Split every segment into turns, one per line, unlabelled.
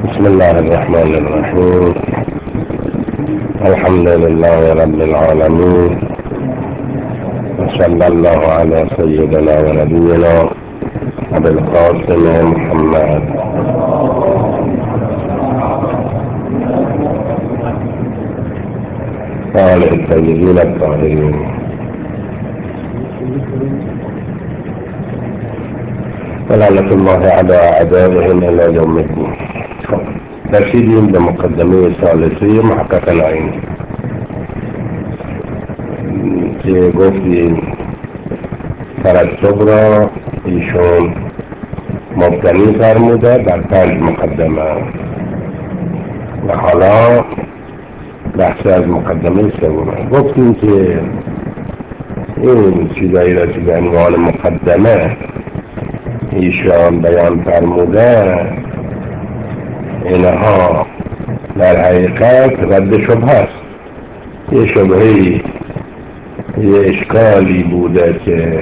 بسم الله الرحمن الرحيم. الحمد لله رب العالمين، وصلى الله على سيدنا ونبينا أبي القاسم محمد وآله الطيبين الطاهرين. ولعنة الله على أعدائهم إلى يوم الدين. رسیدیم به مقدمه ثالثه محقق العین که گفتیم ترتب را ایشون مبتنی فرموده در 5 مقدمه و حالا بحث از مقدمه سوم. گفتیم که این چیزایی را که به عنوان مقدمه ایشان بیان فرموده، اینها در حقیقت رد شبهه است. یه شبهه‌ای، یه اشکالی بوده که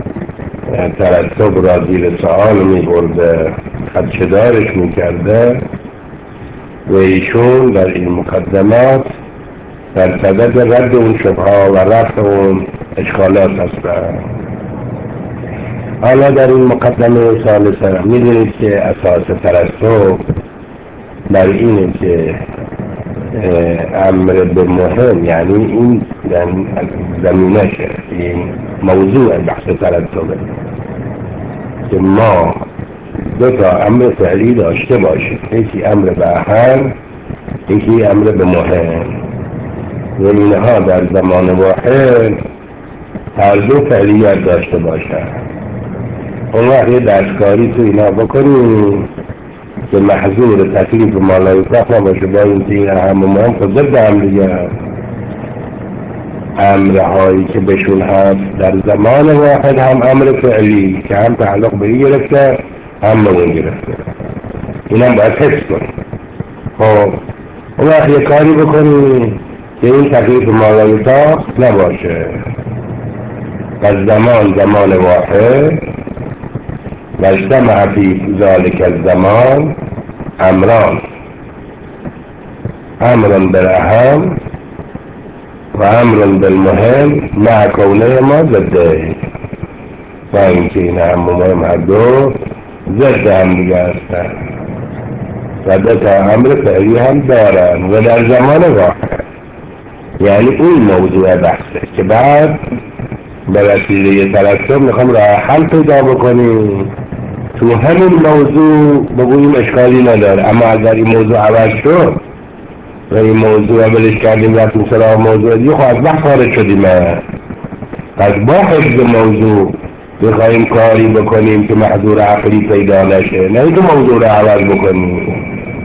ترتب را زیر سوال می برده، خدشه‌دارش می کرده و ایشون در این مقدمات در صدد رد اون شبهه و رفع اون اشکالات هستند. حالا در این مقدمه ثالثه می‌دونید که اساس ترتب بر اینه که امر به مهم، یعنی این زمینشه، این موضوع بحث ترتبه که ما 2 امر فعلی داشته باشیم، یکی امر به اهم، یکی امر به مهم، و اینها در زمان واحد هر 2 فعلیت داشته باشن. اون وقت یه دستکاری تو اینا بکنیم که محظور تکلیف مالایطاق نباشه، با اینکه این اهم و مهم خود ضد هم دیگه. امرهایی که بهشون هست در زمان واحد هم امر فعلی که هم تعلق به این گرفته هم به اون گرفته، این هم باید حفظ کنیم. خب اون وقت یه کاری بکنیم که این تکلیف مالایطاق نباشه. از زمان واحد و اجتمع فی ذلک الزمان امران، امر بالاهم و امر بالمهم مع کونه ما ضده، و اینکه این اهم و مهم هر 2 ضد هم دیگه هستن و 2 امر فعلی هم دارن و در زمان واحد. یعنی این موضوع بحثه که بعد به وسیله ترتب میخوام راه حل پیدا بکنیم تو همین موضوع، بگوییم اشکالی نداره، اما اگر این موضوع عوض شد و این موضوع بلش کردیم رفتیم سراغ موضوع دیگه، خب از بحث خارج شدیم. پس با حفظ موضوع بخواهیم کاری بکنیم که محظور عقلی پیدا نشه، نه اینکه موضوع رو عوض بکنیم.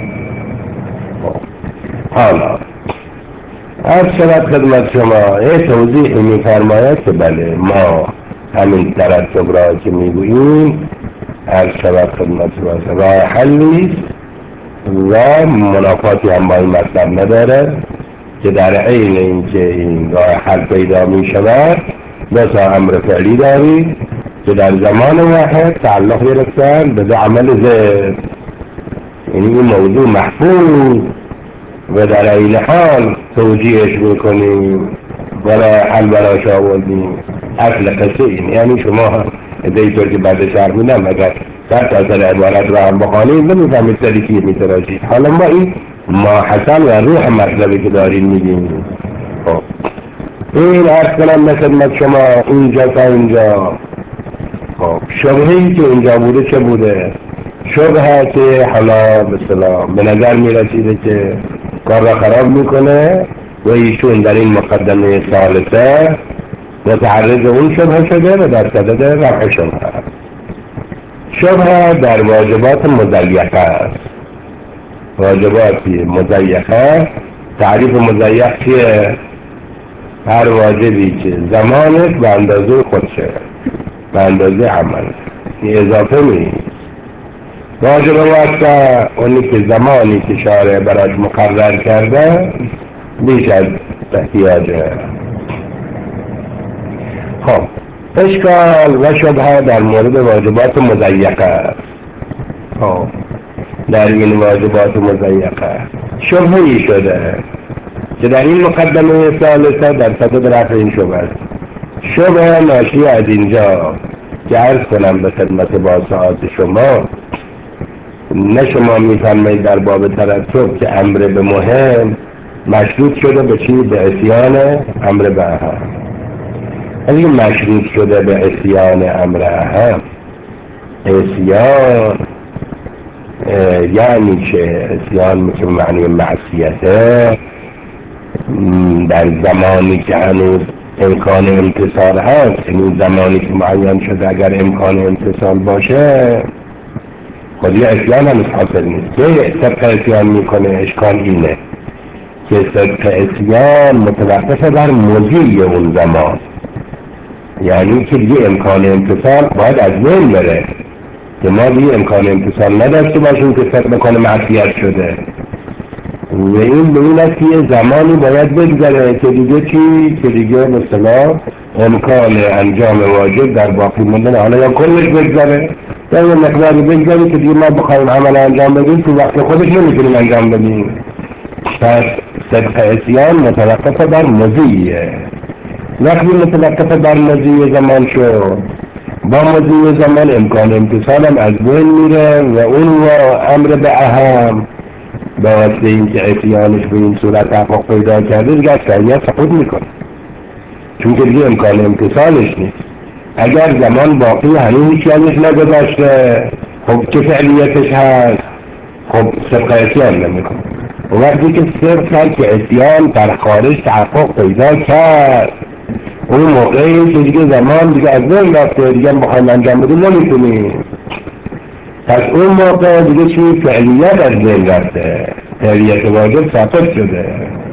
حالا از شبت خدمت شما یه توضیح میفرماید که بله ما همین ترتب را که میگوییم از شبت خدمت شما راه حل نیست و منافاتی هم با این مطلب نداره که در عین اینکه این راه حل پیدا می شود 2 امر فعلی داریم که در زمان واحد تعلق گرفتن به 2 عمل ضد. یعنی این موضوع محفوظ و در این حال توجیهش میکنیم و راه حل براش آوردیم. اصل قصه این، یعنی شما دیطور که بعد شرح میدم اگر 100 عبارت را هم بخوانید نمیفهمید سری که میتراشید. حالا ما این ماحصل و روح مطلبی که داریم میگیم. خب این عرض کنم به خدمت شما اینجا تا اینجا. خب شبهه‌ای که اینجا بوده چه بوده؟ شبهه که حالا به نظر میرسیده که کار را خراب میکنه و ایشون در این مقدمه ثالثه متعرض اون شبهه شده و در صدد رفع شبهه. شبهه در واجبات مضیقه است. واجباتی مضیقه، تعریف مضیق چیه؟ هر واجبی که زمانش به اندازه خودشه، به اندازه عمل، این اضافه نیست. واجب واسطه اونی که زمانی که شارع براش مقرر کرده بیش از احتیاجه. خب اشکال و شبهه در مورد واجبات مضیقه است. خب در این واجبات مضیقه شبهه‌ای شده که در این مقدمه ثالثه در صدد رفع این شبه است. شبه ناشی از اینجا که عرض کنم به خدمت باسعات شما، نه شما میفرمایید در باب ترتب که امر به مهم مشروط شده به چی؟ به عصیان امر به اهم. اگه مشروط شده به عصیان امر اهم، عصیان یعنی که عصیان که معنی معصیته در زمانی که هنوز امکان امتصال هست، این زمانی که معین شده اگر امکان امتصال باشه خود یه عصیان هنوز حاصل نیست. که صدق عصیان میکنه اشکال اینه که صدق عصیان متوقف بر مضی اون زمان، یعنی که دیگه امکان امتصال باید از بین بره که ما دیگه امکان امتصال نداشته باشیم که صدق بکنه معصیت شده و این به این است که یه زمانی باید بگذره که دیگه چی؟ که دیگه به اصطلاح امکان انجام واجب در باقی موندن حالا یا کلش بگذره یا یه مقداری بگذره که دیگه ما بخوایم عمل انجام بدیم تو وقت خودش نمیتونیم انجام بدیم. پس صدق عصیان متوقف بر مضیه. وقتی متوقف بر مضی زمان شد، با مضی زمان امکان امتصال هم از بین میره و اون امر به اهم به واسه این که عصیانش به این صورت تحقق پیدا کرده دیگه از فعلیت سقوط میکنه، چون که دیگه امکان امتصالش نیست. اگر زمان باقی هنوز عصیانش نگذاشته، خب چه فعلیتش هست؟ خب صدق عصیان نمیکنه. و وقتی که صرف هست که عصیان در خارج تحقق پیدا کرد، اون موقعی که دیگه زمان دیگه از بین رفته، دیگه بخوایم انجام بدیم نمیتونیم. پس اون موقع دیگه چی؟ فعلیت از بین رفته، فعلیت واجب ثابت شده.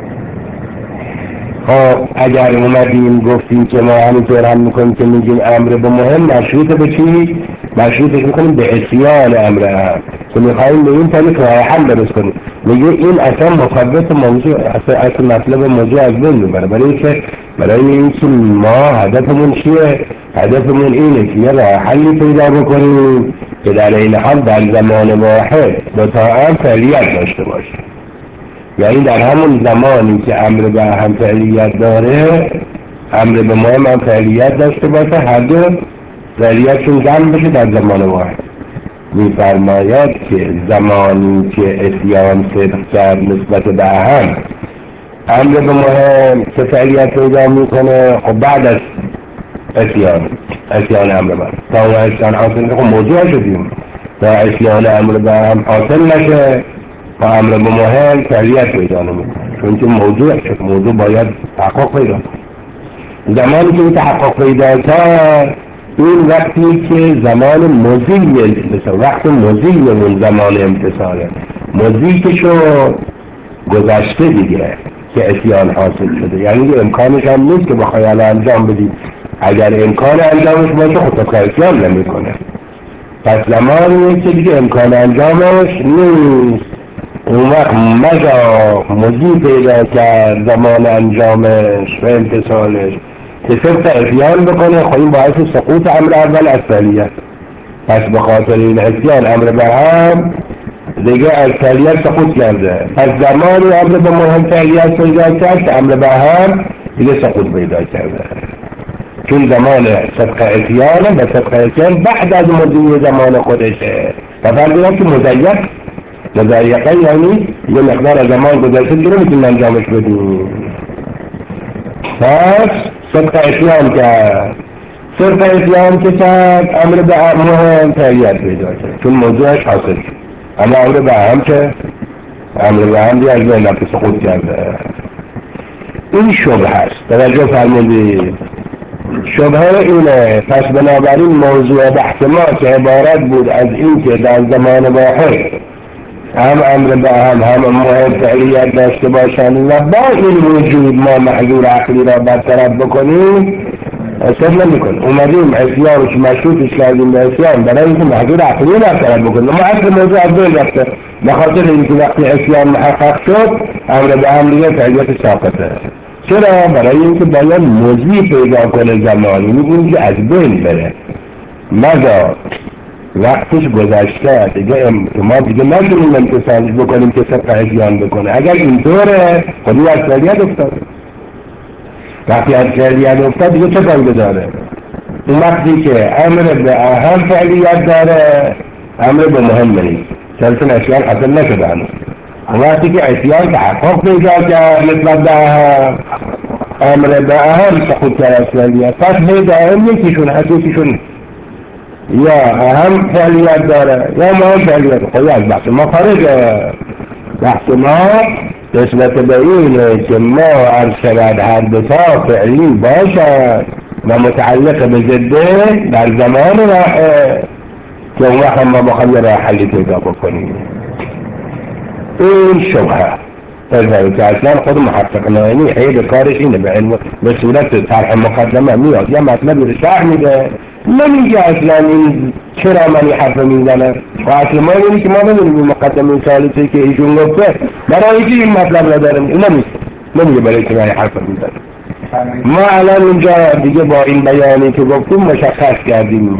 خب اگر اومدیم گفتیم که ما همینطور هم میکنیم که میگیم امر به مهم مشروط به چی؟ مشروطش میکنیم به عصیان امر هم که میخواییم به این طریق راه حل درست کنیم. میگه این اصلا مخبط موضوع، اصلا مطلب موضوع از بین میبره. برای اینکه ما هدفمون چیه؟ هدفمون اینه که یه راه حلی پیدا بکنیم که در این حال در زمان واحد با طاعت فعلیت داشته باشه. یعنی در همون زمانی که امر به اهم فعلیت داره، امر به مهم هم فعلیت داشته باشه، هر دو فعلیتشون جمع بشه در زمان واحد. میفرماید که زمانی که عصیان صدق کرد نسبت به اهم، امر به مهم که فعلیت پیدا میکنه، خب بعد از عصیان امر به اهم تا اون عصیان حاصل نشه، خب موضوع شدیم تا عصیان امر به اهم حاصل نشه و امر به مهم فعلیت پیدا نمیکنه، چون که موضوع باید تحقق پیدا کنه. زمانی که تحقق پیدا کرد، این وقتی که زمان مضی، وقت مضی اون زمان امتصاله، مضی که شد گذشته دیگه که عصیان حاصل شده، یعنی امکانش هم نیست که بخوای انجام بدی. اگر امکان انجامش باشه خود تا عصیان نمیکنه. پس زمانی که دیگه امکان انجامش نیست، اون وقت مجا مضی پیدا کرد زمان انجامش و امتصالش که صرف عصیان بکنه، خب این باعث سقوط امر اول از فعلیت. پس به خاطر این عصیان امر به هم دیگه از فعلیت سقوط کرده. پس زمانی امر به مهم فعلیت پیدا کرد که امر به هم دیگه سقوط پیدا کرده، چون زمان صدق عصیان و صدق عصیان بعد از مضی زمان خودشه. و فرقی که مضیقه یعنی یه مقدار از زمان گذشته دیگه نمیتونیم انجامش بدیم. پس صدق عصیان کرد، صدق عصیان که کرد امر به مهم فعلیت پیدا کرد، چون موضوعش حاصل شد. اما امر به هم که امر به هم دیگه از بین رفته، سقوط کرده. این شبه هست، توجه فرمودید. شبه اینه. پس بنابراین موضوع بحث ما که عبارت بود از این که در زمان واحد هم امر به هم مهم فعلیت داشته باشند و با این وجود ما محظور عقلی را برطرف بکنیم، اصلا نمیکنه. اومدیم عصیانش مشروطش کردیم به عصیان برای اینکه محظور عقلی را برطرف بکنیم. ما اصل موضوع از بین رفته، به خاطر اینکه وقتی عصیان محقق شد امر به هم دیگه فعلیت ساقطه. چرا؟ برای اینکه باید مضی پیدا کنه زمانی، میگیم که از بین بره. ماذا وقتش گذشته دیگه، ما دیگه نتونیم امتصالش بکنیم که صدق عصیان بکنه. اگر اینطوره خودی از فعلیت افتاده. وقتی از فعلیت افتاد دیگه چه فایده داره؟ اون وقتی که امر به اهم فعلیت داره امر به مهم نیست، چون عصیان حاصل نشده هنوز. اون وقتی که عصیان تحقق پیدا کرد نسبت به اهم، امر به اهم سقوط کرد از فعلیت، پس هی دائم یکیشون هست، یکیشون یا اهم فعلیت داره یا مهم فعلیت. خیلی از بحث ما خارجه. بحث ما نسبت به اینه که ما عرض شود هر دوتا فعلی باشد و متعلق به ضده در زمان واحد، که اون وقت ما بخوایم یه راه حلی پیدا بکنیم. این شبهه که اصلا خود محقق نائینی عیب کارش اینه، به صورت طرح مقدمه میاد یا مطلبی رو شرح میده، نمیگه اصلا این چرا من این حرف میزنه. و اصلا ما اینه که ما نمیدونیم این مقدمه ثالثی که ایشون گفته برای چی این مطلب را دارم، این نمیگه برای چی من این حرف میزنه. ما الان اینجا دیگه با این بیانی که گفتیم مشخص کردیم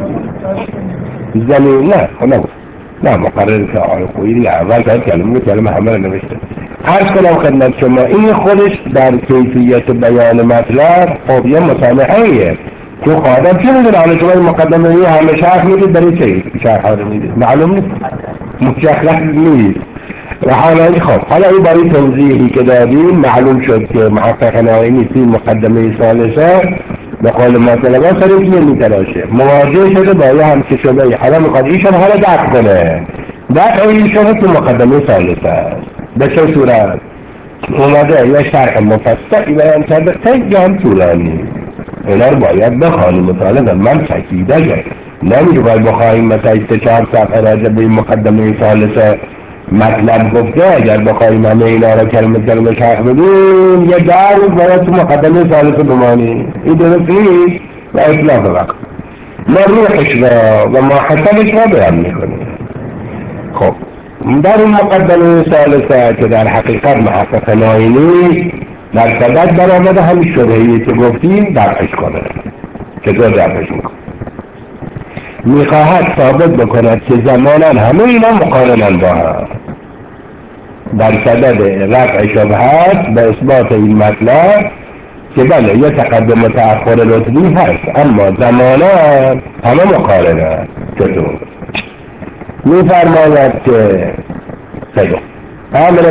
زمین نه مقرر که آقای خویی اول کلمه همه رو نوشته. عرض کنم خدمت شما این خودش در کیفیت بیان مطلب خب یه مسامحه‌ایه که خواهدم چه میدونه. حالا شما این مقدمه همه شرح میدید برای چه شرح ها رو میدید؟ معلوم نیست، مشخص نیست. و حالا این برای توضیحی که دادیم معلوم شد که محقق نائینی توی مقدمه ثالثه به قول مطلبا سر اینکه میتراشه مواجه شده با یه همچه شده. حالا میخواد این شبه رو دفع کنه. دفع این شبه تو مقدمه ثالثه است. به چه صورت؟ اومده یه شرح مفصلی بیان کرده خیلی هم طولانی، اینا رو باید بخوانیم. مطالبه من چکیده شد، نمیشه باید بخواهیم مثلا 3-4 صفحه راجع به این مقدمه ثالثه مطلب گفته. اگر بخواهیم همه اینا را کلمه شرح بدیم یه روز باید تو مقدمه ثالثه بمانیم. این درست نیست و اطلاف وقت. ما روحش را و ما حسنش را بیان میکنیم. خب در این مقدمه ثالثه که در حقیقت محقق نائینی در صدد برآمده همین شبهه‌ای که گفتیم دفعش کنه. چطور دفعش میکنه؟ میخواهد ثابت بکند که زمانا همه اینا مقارنن با هم. در صدد رفع شبهات به اثبات این مطلب که بله یه تقدم و تأخر رتبی هست اما زمانا همه مقارنن. چطور؟ میفرماید که امر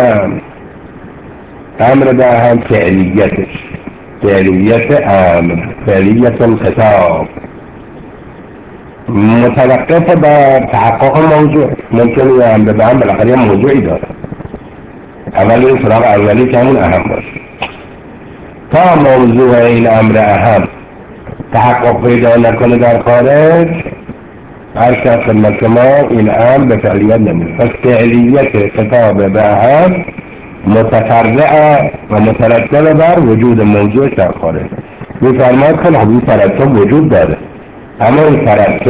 به اهم فعلیتش، فعلیت امر، فعلیت الخطاب متوقف بر تحقق موضوع. ممکنه یه امر به اهم بالاخره یه موضوعی داره، اول این سراغ اولی که همون اهم باشه. تا موضوع این امر اهم تحقق پیدا نکنه در خارج، هر شخص خدمت شما این امر به فعلیت نمیشه. پس فعلیت خطاب به اهم متفرع و مترتب بر وجود موضوع در خارج. میفرماید که این ترتب وجود داره، اما این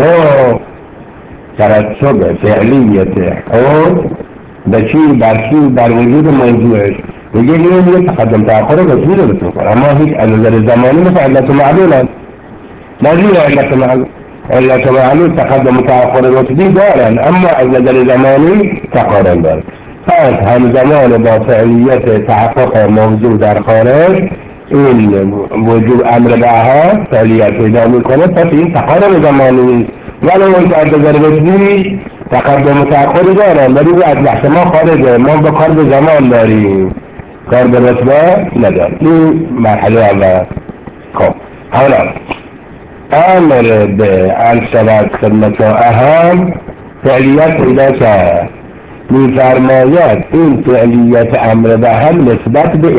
ترتب فعلیت حول به چی بر وجود موضوعش میگه این یه تقدم تأخر رسمی رو بسید، اما هیچ از نظر زمانی مثل علت و معلول هست. نظیر علت و معلول تقدم تأخر رسمی دارن اما از نظر زمانی تقارن دارن. پس همزمان با فعلیت تحقق موضوع در خارج این وجود امر به اهم فعلیت پیدا میکنه. پس این تقارن زمانی ولو اون از نظر رسمی تقدم و تأخر دارن، ولی از بحث ما خارجه. ما به کار به زمان داریم، کار به رتبه نداریم. این مرحله اول. خب حالا امر به عرض خدمت اهم فعلیت پیدا کرد. میفرماید این فعلیت امر به اهم نسبت به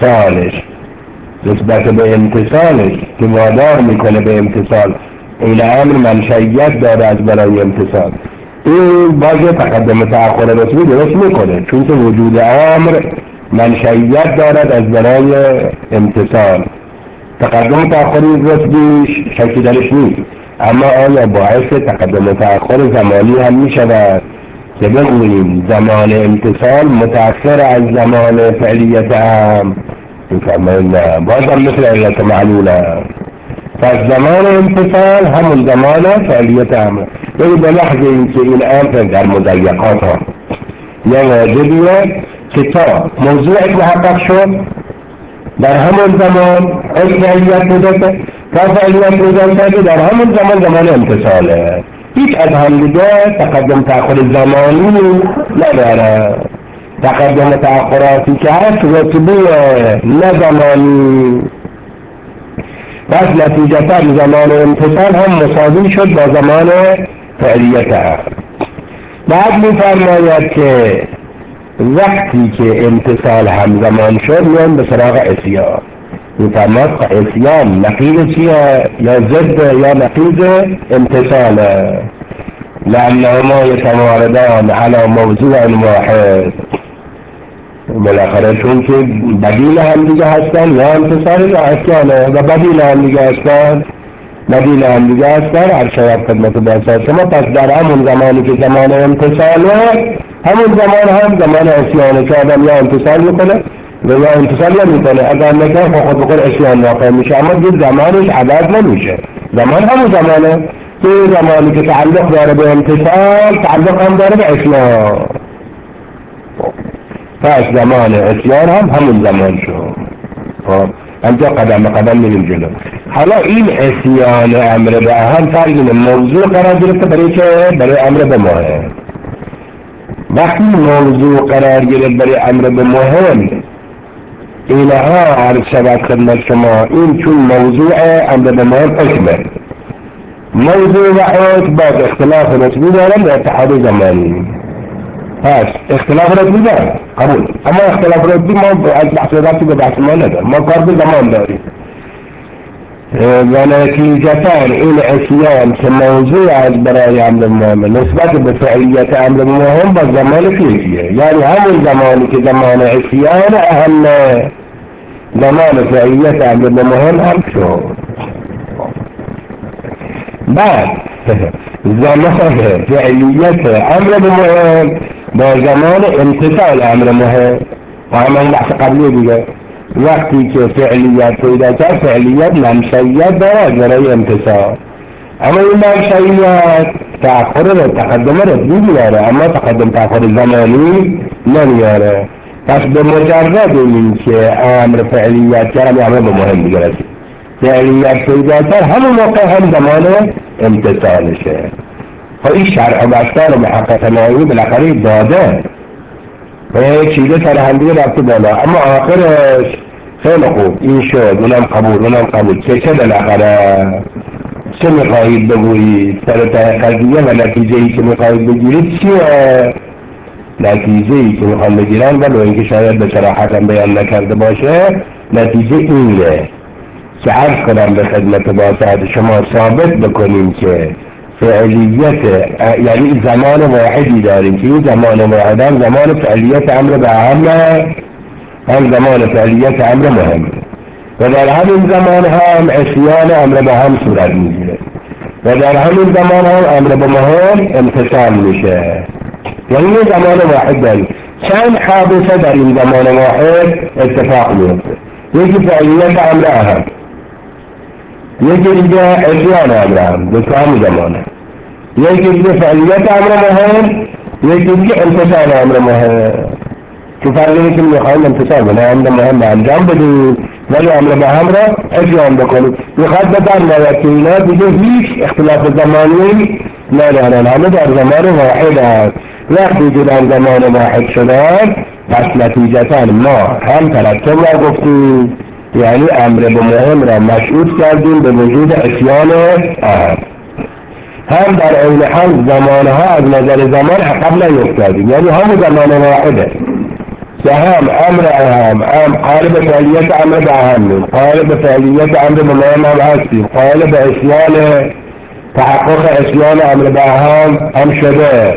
امتصالش که وادار میکنه به امتصال. این امر منشأیت داره از برای امتصال. این باید تقدم تأخر رسمی درست میکنه، چون که وجود امر منشأیت دارد از برای امتصال. تقدم تأخر رسمی شکی درش نیست، اما آیا باعث تقدم تأخر زمانی هم میشود که بگوییم زمان امتصال متأخر از زمان فعلیت امر؟ میفرمایید نه، باز هم مثل علت معلوله. پس زمان امتصال همون زمان فعلیت امر. ولی به لحظه اینکه این امر در مضیقات ها یه واجبیه که تا موضوعی محقق شد در همون زمان فعلیت بوده، تا فعلیت بوده در همون زمان امتصاله، هیچ از همدیگه تقدم تأخر زمانی نداره. تقدم تأخراتی که هست رتبیه نه زمانی. پس نتیجتا زمان امتصال هم مساوی شد با زمان فعلیت هست. بعد می‌فرماید که وقتی که امتصال همزمان شد میان به سراغ اسیان. می‌فرماید که اسیان نقیض چیه؟ یا ضد یا نقیض امتصاله، لأنهما يتواردان على موضوع واحد. بالاخره چون که بدیل هم دیگه هستن، یا امتصال یا اسیانه و بدیل هم دیگه هستن، هر شاید خدمت باشد شما. پس در همون زمانی که زمان امتصاله، همون زمان اسیانه که آدم یا امتصال میکنه و یا امتصال نمیکنه. اگر نکنه خود بخور اسیان واقع میشه، اما دید زمانش عوض نمیشه. زمان همون زمانه، که زمانی که تعلق داره به امتصال تعلق هم داره به اسیان. پس زمان اسیان هم همون زمان شد. خب همجا قدم به قدم میریم جلو. حالا این اسیان امر به اهم فرقین موضوع قرار گرفته برای امر به مهم. وقتی موضوع قرار گرفت برای امر به مهم، اینها عرض شود خدمت شما، این چون موضوع امر به مهم حکمه، موضوع و حکم باز اختلاف رتبی دارن و اتحاد زمانی. پس اختلاف رتبی دارن قبول، اما اختلاف رتبی ما از بحث ربطی به بحث ما ندارم، ما کار به زمان داریم. و نتیجتا این اسیان که موضوع از برای امر مهم نسبت به فعلیت امر مهم با زمان فیزیه، یعنی همون زمانی که زمان اسیان اهمه، زمان فعلیت امر مهم هم شد. بعد زمان فعلیت امر مهم با زمان امتصال امر مهم و همین بحث قبلی دیگه، وقتی که فعلیت پیدا کرد، فعلیت منشأیت دارد برای امتصال، اما این منشأیت تأخر و تقدم رتبی میاره، اما تقدم تأخر زمانی نمیاره. پس به مجرد این که امر فعلیت کرد، امر به مهم دیگه رسید، فعلیت پیدا کرد، همون موقع هم زمان امتصالشه. خب این شرح و بستار محقق نهایی بالاخره داده و یک چیزه سرهندی رفته بالا، اما آخرش خیلی خوب این شد، اونم قبول چه بالاخره چه میخواهید بگویید سر قضیه و نتیجه ای که میخواهید بگیرید چیه؟ نتیجه ای که میخوام بگیرن ولو اینکه شاید به صراحت هم بیان نکرده باشه، نتیجه اینه که عرض کنم به خدمت باشد شما ثابت بکنیم که فعلیت، یعنی زمان واحدی داریم که این زمان واحد هم زمان فعلیت امر به اهم، هم زمان فعلیت امر مهم، و در همین زمان هم اسیان امر به هم صورت میگیره و در همین زمان هم امر به مهم امتصال میشه. یعنی این زمان واحد داریم. چند حادثه در این زمان واحد اتفاق میفته، یکی فعلیت امر اهم، یکی دیگه اسیان امر اهم، دو همین زمانه، یکی دیگه فعلیت امر مهم، یکی دیگه امتصال امر مهم. که فرقی که میخوایم امتصال کنه امر مهم انجام بدیم ولی امر مهم را اجرام بکنیم. میخواد بفرماید که اینا دیگه هیچ اختلاف زمانی ندارن، همه در زمان واحد هست. وقتی که در زمان واحد شدن، پس نتیجتا ما هم ترتب را گفتیم، یعنی امر به مهم را مشروط کردیم به وجود اسیان اهم، هم در عین حال زمانها از نظر زمان عقب نیفتادیم، یعنی همون زمان واحده که هم امر اهم، هم قائل به فعلیت امر به اهم، قائل به فعلیت امر به مهم هم هستیم، قائل به اسیان تحقق اسیان امر به اهم هم شده.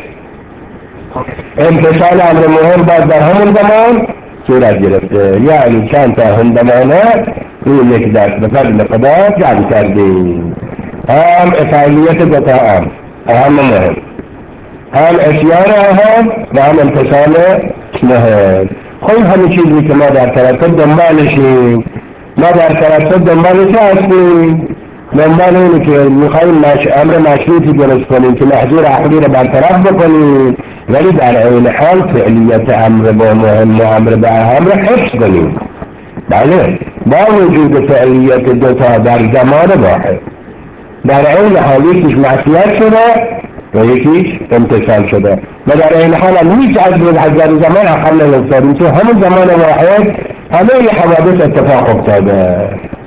امتصال امر مهم باز در همون زمان صورت گرفته، یعنی چند تا هندمانه روی یک دست به فضل خدا جمع کردیم، هم فعلیت دوتا اهم مهم، هم اسیان اهم و هم امتصال مهم. خب همین چیزی که ما در ترتب دنبالشیم، ما در ترتب دنبالش هستیم. دنبال اینه که میخواییم امر مشروطی درست کنیم که محظور عقلی رو برطرف بکنیم، ولی در این حال فعلیت امر با مهم و امر به اهم رو حفظ کنیم. بله، با وجود فعلیت دوتا در زمان واحد، در این حال یکیش معصیت شده و یکیش امتثال شده و در این حال هیچ از زمان اقل نمیفتادیم تو همون زمان واحد همه حوادث اتفاق افتاده.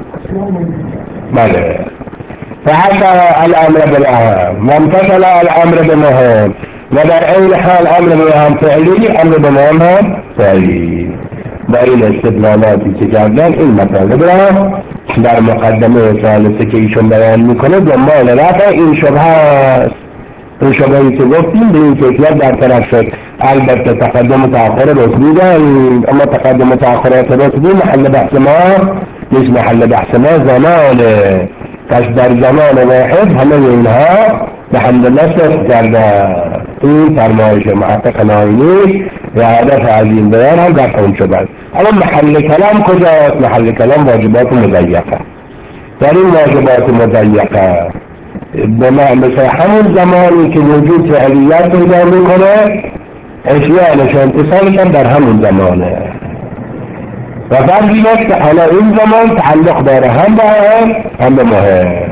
بله، فحصل الامر بالاهم وامتثل الامر بمهم و در این حال امر بمهم فعلی، امر بمهم هم فعلی. با این استدلالاتی که کردن این مطالب را در مقدمه ثالثه که ایشون بیان میکنه دنبال رفع این شبهه است. این شبهه‌ای که گفتیم به این کیفیت برطرف شد. البته تقدم و تأخر رتبی داریم، اما تقدم و تأخرات رتبی محل بحث ما نیست، محل بحث ما زمانه. پس در زمان واحد همه اینها به حمدالله صدق کرده. این فرمایش محقق ناینی و هدف از این بیان هم در اون شده. اما محل کلام کجاست؟ محل کلام واجبات مضیقه. در این واجبات مضیقه به مثل همون زمانی که وجود فعلیت پیدا میکنه اشیانش و انتصالش هم در همون زمانه و فرضی است که حالا این زمان تعلق داره هم به هم به مهم.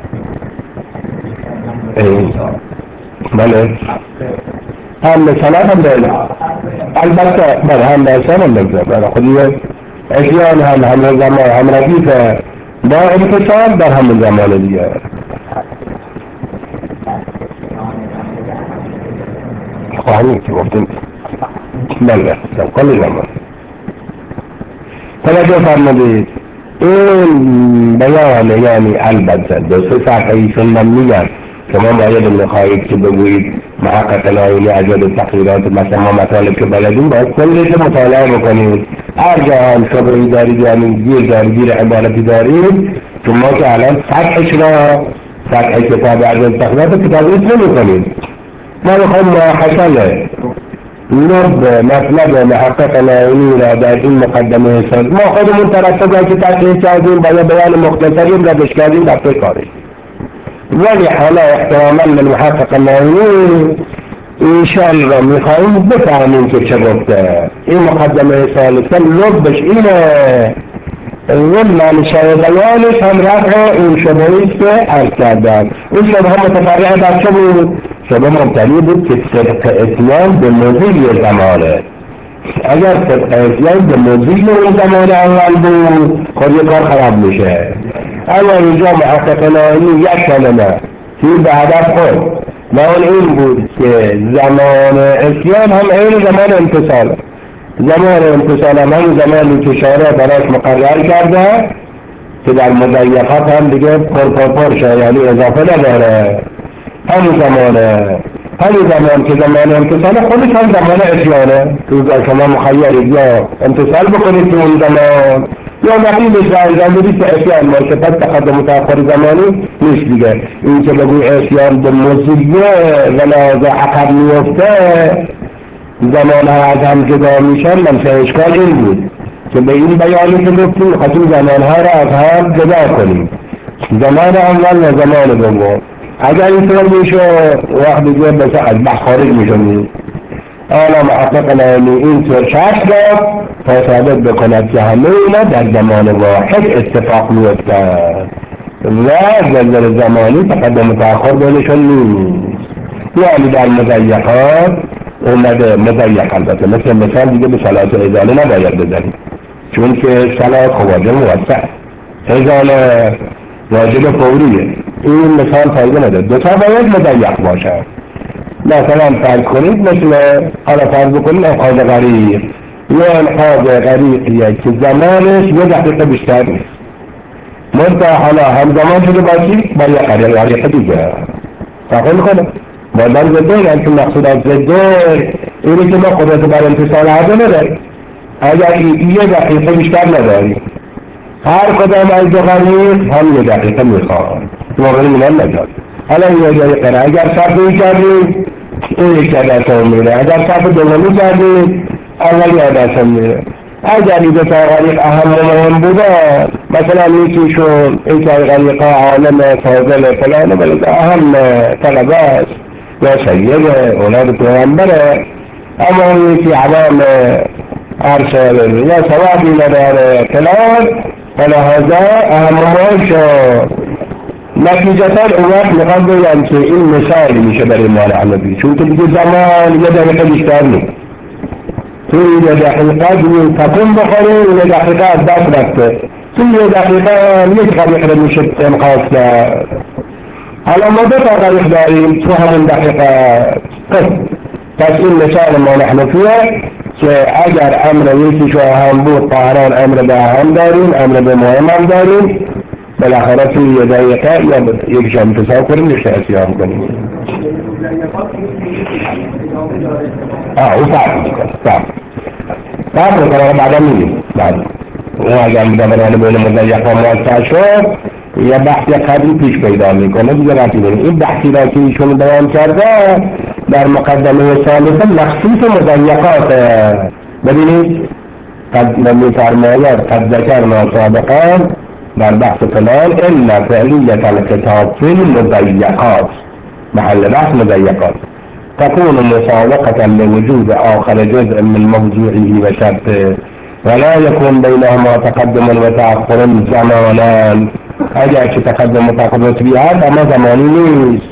بله، هم به سنت هم به البته بله هم به سنت هم به خودی اشیان هم زمان هم ردیف با انتصال در همون زمان دیگه. خواهیم که گفتیم بله کل زمان توجه فرمودید. این بیان یعنی البته دو سه صفحه ایشون من میگن شما باید میخواهید که بگویید محقق ناینی عجب تقریرات مثلا ما مطالب که بلدیم باید کلش مطالعه بکنید. هر جا هم شبهی دارید یعنی گیر عبارتی دارید شما که الان سطح کتاب عجب تقریرات کتابیت نمی کنید. ما بخوایم محصله لب مطلب محقق ناینی را در این مقدمه سال ما خودمون ترتب که تحقیق کردیم باید بیان مختصریم را بشکردیم دفعه کاری، ولی حالا احتراما من محقق ناینی ایشان را میخواییم بفهمیم که چه گفته. این مقدمه ثالثه لبش اینه ضمن بیانش هم رفع این شبهه‌ای که عرض کردم. این شبهه متفرع بر چه بود؟ شبهه مبتنی بود که صدق اتیان به مضی زمانه. اگر صدق اتیان به مضی اون زمان اول بود خود یک کار خراب میشه. اما اینجا محقق ناینی یک کلمه که به هدف خود و اون این بود که زمان اتیان هم این زمان امتصاله. زمان امتصال هم زمانی که شارع براش مقرر کرده که در مضیقات هم دیگه پرپرپر شه یعنی اضافه نداره. همین زمان که زمان امتصال خودش هم زمان اتیانه که شما مخیرید یا امتصال بکنید تو اون زمان یا نقیبش را انجام بدید که اتیان باشه. پس تقدم و تأخر زمانی نیست دیگه. این که بگوی اتیان به مضیه و لازه عقب میفته زمان ها از هم جدا میشن. منشه اشکال این بود که به این بیانی که گفتیم خواستیم زمان ها را از هم جدا کنیم، زمان اول و زمان دوم. اگر اینطور میشه وقت دیگه بسه از بحث خارج میشونیم. حالا محقق ناینی اینطور شرط داد تا ثابت بکند که همه اینا در زمان واحد اتفاق میفتد و زلزله زمانی تقدم و تأخر بینشون نیست. یعنی در مضیقات اومده مضیق البته مثل دیگه به صلات ازاله نباید بزنید چون که صلات خواجه موسع ازاله واجب فوریه. این مثال فایده نداره. دو تا باید مضیق باشه. مثلا فرض کنید مثل حالا فرض بکنید انقاض غریق یا انقاض غریقیه که زمانش یه دقیقه بیشتر نیست منطقه حالا همزمان شده باشید با یه غریقه دیگه تقل کنه بازم زده یعنی که مقصود از زده اینی که ما قدرت بر امتصال عرضه نداریم. اگر یه دقیقه بیشتر نداریم هر کدام از دو غریق هم یه دقیقه میخواد واقعی منان نداریم. حالا یه دقیقه اگر صرفی کردیم این یک دست هم میره، اگر صرف دومی کردیم اول یه دست هم میره. اگر این دو تا غریق اهم و مهم بوده، مثلا یکیشون این که غریقه عالم فاضل فلانه بلد اهم طلبه است یا سیده اولاد پیغمبره، اما اون یکی عوام ارسل یا ثوابی نداره فلان، فلهذا اهم و مهم شد. نتیجتا اون وقت میخوام بگم که این مثالی میشه برای مال نبی، چون که دیگه زمان یه دقیقه بیشتر نیست، تو یه دقیقه دیگه تکون بخوری یه دقیقه از دست رفته، تو یه دقیقه یک غریق رو میشه انقاذ کرد. حالا ما دو تا غریق داریم تو همون دقیقه. پس این مثال ما نحنفیه که اگر امر یکیشو اهم بود طهران امر به اهم داریم، امر به مهم هم داریم، بالاخره توی یه دقیقه یا یکیش امتصال کنیم یکیش اسیام کنیم. او فرق میکنه فرق میکنه بعدا میدیم اون اگر مدبران بین مضیقا موسع شد یه بحثی قدری پیش پیدا میکنه دیگه رفتی بریم. این بحثی را که ایشون بیان کرده در مقدمه ثالثه مخصوص مضیقات. ببینید قد میفرماید قد ذکرنا سابقا در بحث فلان ان فعلیت الخطاب فی المضیقات، محل بحث مضیقات تكون مسابقة لوجود آخر جزء من موضوعه وشرطه ولا يكون بينهما تقدم وتأخر زمانا. اگر که تقدم و تأخر بیاد اما زمانی نیست.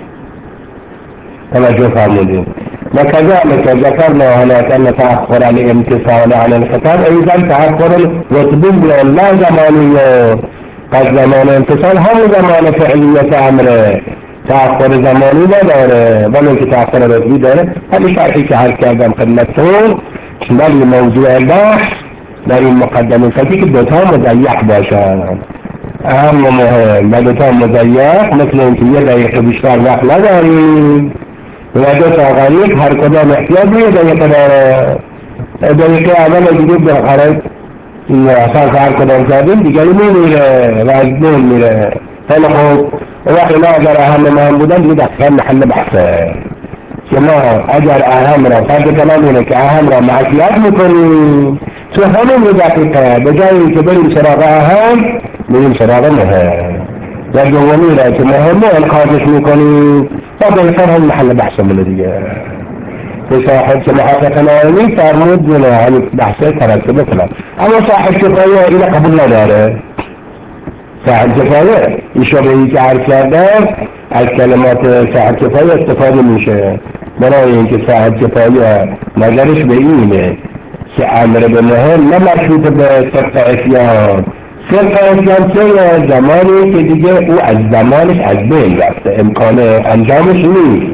توجه فرمودید. وكذلك ذكرنا هناك أن تأخر الامتثال عن الخطاب أيضا تأخر رتبي لا زماني. قد زمان امتثال هم زمان فعلية أمره، تأخر زمانی نداره ولی که تأخر رتبی داره. همین شرحی که عرض کردم خدمتتون در این موضوع بحث در این مقدمه فکری که دوتا مضیق باشن اهم و مهم، و دوتا مضیق مثل اینکه یه دقیقه بیشتر وقت نداریم و دوتا غریق هر کدام احتیاج یه دقیقه داره. دقیقه اول دیگه بالاخره اصلا هر کدام کردیم دیگری میمیره و از بین میره. خیلی خوب، وقتی ما اگر اهم مهم بودن دیگه دقیقا محل بحثه که ما اگر اهم را فرد کلام اینه که اهم را معصیت میکنیم تو همین دقیقه به جایی که بریم سراغ اهم بریم سراغ مهم و دومی را که مهمه انقاذش میکنیم و بهتر هم محل بحثمونه دیگه. به صاحب که محقق نایمی فرمود دونه همین بحثه ترتبه کنم، اما صاحب کفایه اینه قبول نداره. صاحب کفایه این شبهی که عرض کردن از کلمات صاحب کفایه استفاده میشه برای اینکه صاحب کفایه نظرش به اینه که امر به مهم نه مشروط به صدق اسیان. صدق اسیان چه زمانی که دیگه او از زمانش از بین رفته امکان انجامش نیست.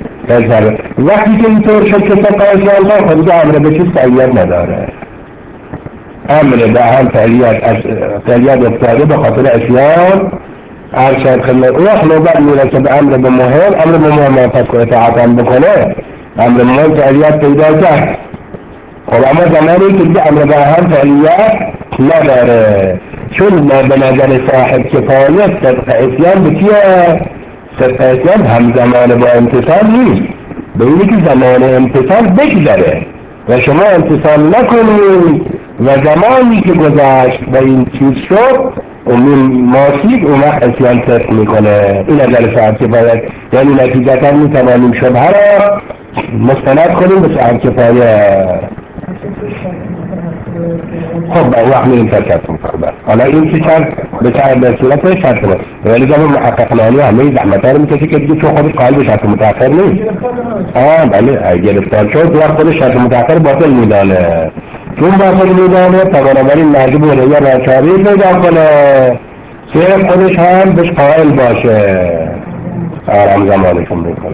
وقتی که اینطور شد که صدق اسیان ها خود امر به چیز تأیید نداره. امر به هم فعلیت افتاده به خاطر اسیان ارشاد خدمت او وقت نوبت میرسه به امر به مهم، امر به مهم موافق که اطاعت هم بکنه امر مهم فعلیت پیدا کرد. خب اما زمانی که دیگه امر به هم فعلیت نداره، چون ما به نظر صاحب کفایت صدق اسیان به کیه؟ صدق اسیان همزمان با امتصال نیست، به اینی که زمان امتصال بگذره و شما امتصال نکنید و زمانی که گذشت و این چیز شد اون ماسید اون وقت اسیان صدق میکنه. این نظر صاحب کفایت، یعنی نتیجتا میتوانیم شبهه را مستند کنیم به صاحب کفایت. خب به وقت میریم ترکت میکنم. حالا این که شرط به صورت شرط نه ولی جب محقق نانی همه زحمت ها رو میکشی که دیگه چون خودش قائل به شرط متأخر نیست. بله گرفتار شد وقت خودش شرط متأخر باطل میدانه، چون باطل میدانه بنابراین مجبوره یه راهچاری پیدا کنه که خودش هم بهش قائل باشه. آرام زمانشون میکنه.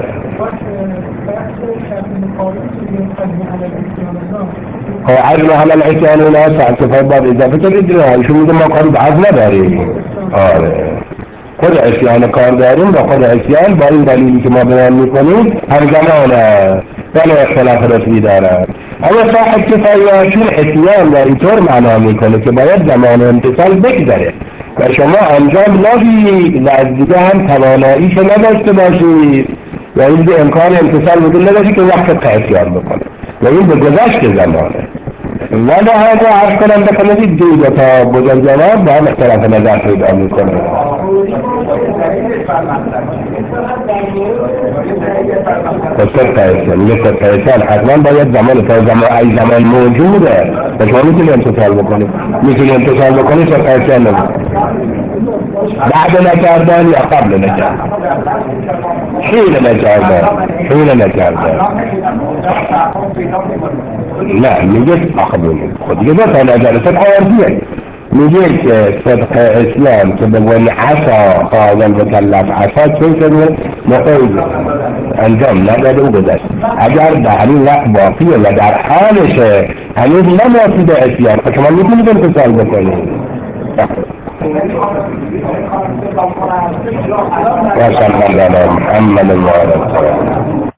عزم على العصيان ولا ساعة فضل اضافه کردید ایشون میگه ما کاری به عزم نداریم. خود عصیان کار داریم با خود عصیان با این دلیلی که ما بیان میکنیم هر زمانه ولی اختلاف رتبی دارد. اما صاحب کفایه چون عصیان در اینطور معنا میکنه که باید زمان امتصال بگذره و شما انجام ندید و از دیگه هم تواناییش نداشته باشید و این دیگه امکان امتصال وجود نداشته که وقت عصیان بکنه و این به گذشت زمانه. ولی هذا عرض کنم بکنید دو تا بزرگوار با هم اختلاف نظر پیدا میکنه. ستایشان حتما باید زمان تا زمان ای زمان موجوده و شما میتونی امتصال بکنی، میتونی امتصال بکنی ستایشان بعد نکردن یا قبل نکردن، حین نکردن نه میگه قبول خود دیگه دو تا نظر صدق عرضیه. میگه که صدق اسلام که به ون عصا قاضل مکلف عصا چون شده مقید انجام نداده و گذشت، اگر به همین وقت باقیه و در حالشه هنوز نماسی به اسلام که شما میتونید انتصال بکنید. و صلی الله علی محمد و آله